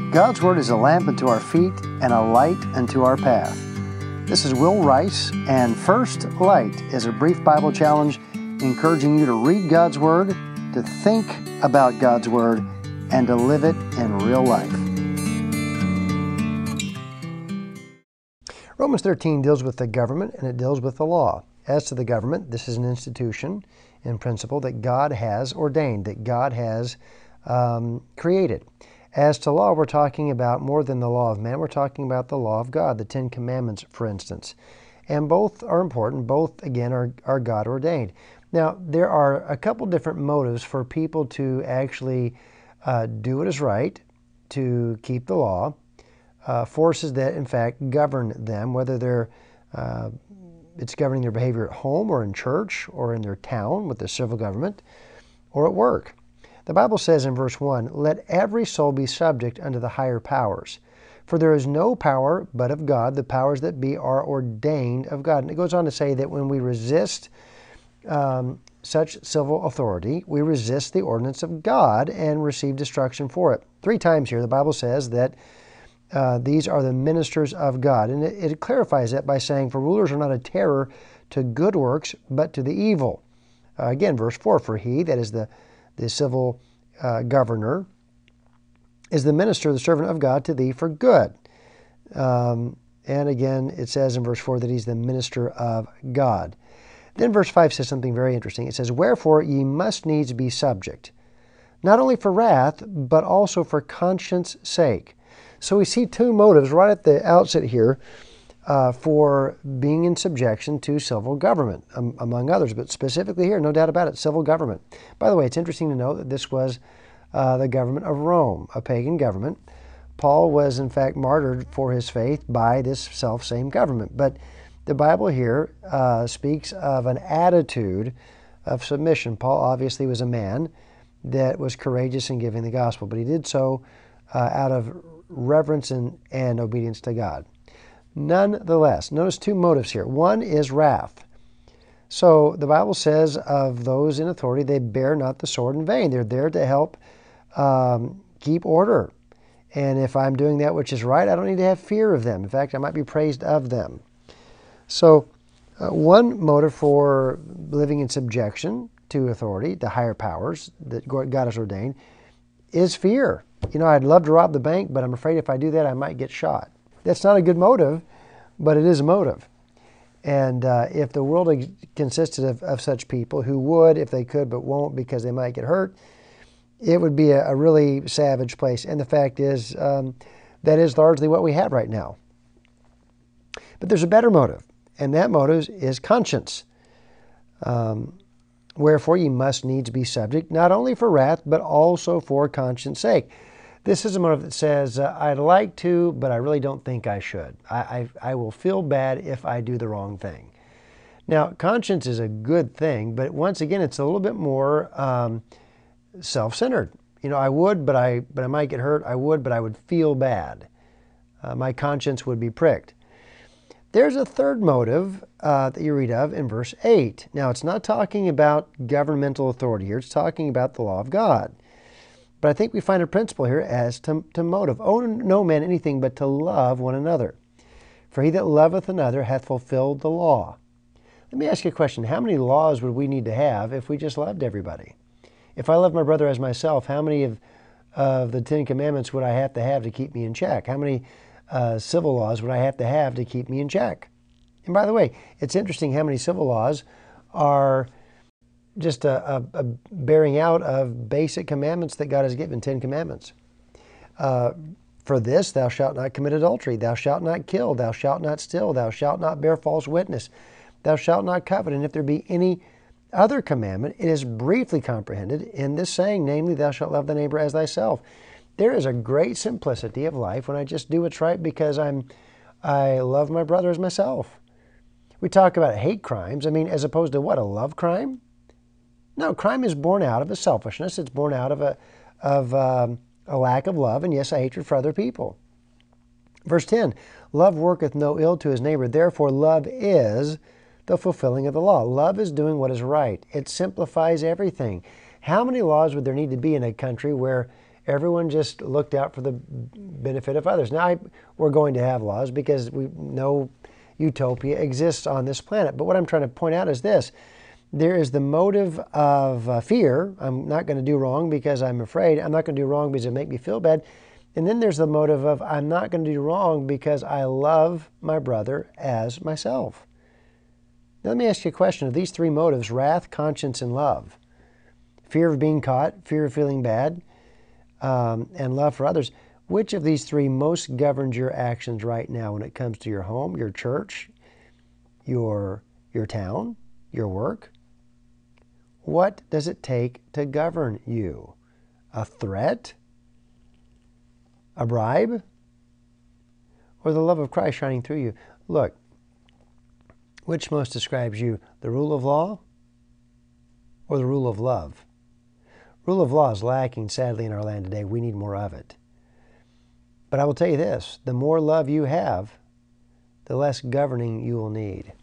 God's Word is a lamp unto our feet and a light unto our path. This is Will Rice, and First Light is a brief Bible challenge encouraging you to read God's Word, to think about God's Word, and to live it in real life. Romans 13 deals with the government and it deals with the law. As to the government, this is an institution in principle that God has ordained, that God has created. As to law, we're talking about more than the law of man. We're talking about the law of God, the Ten Commandments, for instance. And both are important. Both, again, are God ordained. Now, there are a couple different motives for people to actually do what is right, to keep the law, forces that, in fact, govern them, whether it's governing their behavior at home or in church or in their town with the civil government or at work. The Bible says in verse 1, "Let every soul be subject unto the higher powers. For there is no power but of God. The powers that be are ordained of God." And it goes on to say that when we resist such civil authority, we resist the ordinance of God and receive destruction for it. 3 times here the Bible says that these are the ministers of God. And it clarifies that by saying, "For rulers are not a terror to good works, but to the evil." Again, verse 4, "For he," that is the civil governor, "is the minister, the servant of God to thee for good." And again, it says in verse 4 that he's the minister of God. Then verse 5 says something very interesting. It says, "Wherefore ye must needs be subject, not only for wrath, but also for conscience sake." So we see 2 motives right at the outset here for being in subjection to civil government, among others, but specifically here, no doubt about it, civil government. By the way, it's interesting to note that this was the government of Rome, a pagan government. Paul was, in fact, martyred for his faith by this self-same government. But the Bible here speaks of an attitude of submission. Paul obviously was a man that was courageous in giving the gospel, but he did so out of reverence and obedience to God. Nonetheless, notice 2 motives here. One is wrath. So the Bible says of those in authority, they bear not the sword in vain. They're there to help keep order. And if I'm doing that which is right, I don't need to have fear of them. In fact, I might be praised of them. So one motive for living in subjection to authority, the higher powers that God has ordained, is fear. You know, I'd love to rob the bank, but I'm afraid if I do that, I might get shot. That's not a good motive, but it is a motive. And if the world consisted of such people who would, if they could, but won't because they might get hurt, it would be a really savage place. And the fact is, that is largely what we have right now. But there's a better motive, and that motive is conscience. "Wherefore ye must needs be subject, not only for wrath, but also for conscience sake." This is a motive that says, I'd like to, but I really don't think I should. I will feel bad if I do the wrong thing. Now, conscience is a good thing, but once again, it's a little bit more self-centered. You know, I would, but I might get hurt. I would, but I would feel bad. My conscience would be pricked. There's a third motive that you read of in verse 8. Now, it's not talking about governmental authority here. It's talking about the law of God. But I think we find a principle here as to motive. "Owe no man anything but to love one another. For he that loveth another hath fulfilled the law." Let me ask you a question. How many laws would we need to have if we just loved everybody? If I love my brother as myself, how many of the 10 Commandments would I have to keep me in check? How many civil laws would I have to keep me in check? And by the way, it's interesting how many civil laws are just a bearing out of basic commandments that God has given, 10 Commandments. "For this, thou shalt not commit adultery, thou shalt not kill, thou shalt not steal, thou shalt not bear false witness, thou shalt not covet." And if there be any other commandment, it is briefly comprehended in this saying, namely, "Thou shalt love thy neighbor as thyself." There is a great simplicity of life when I just do what's right because I love my brother as myself. We talk about hate crimes. I mean, as opposed to what, a love crime? No, crime is born out of a selfishness. It's born out of a lack of love, and yes, a hatred for other people. Verse 10, "Love worketh no ill to his neighbor. Therefore, love is the fulfilling of the law." Love is doing what is right. It simplifies everything. How many laws would there need to be in a country where Everyone just looked out for the benefit of others. Now, we're going to have laws because we know utopia exists on this planet. But what I'm trying to point out is this. There is the motive of fear. I'm not going to do wrong because I'm afraid. I'm not going to do wrong because it make me feel bad. And then there's the motive of I'm not going to do wrong because I love my brother as myself. Now, let me ask you a question. Of these three motives, wrath, conscience, and love, fear of being caught, fear of feeling bad, and love for others, which of these three most governs your actions right now when it comes to your home, your church, your town, your work? What does it take to govern you? A threat? A bribe? Or the love of Christ shining through you? Look, which most describes you, the rule of law or the rule of love? Rule of law is lacking, sadly, in our land today. We need more of it. But I will tell you this, the more love you have, the less governing you will need.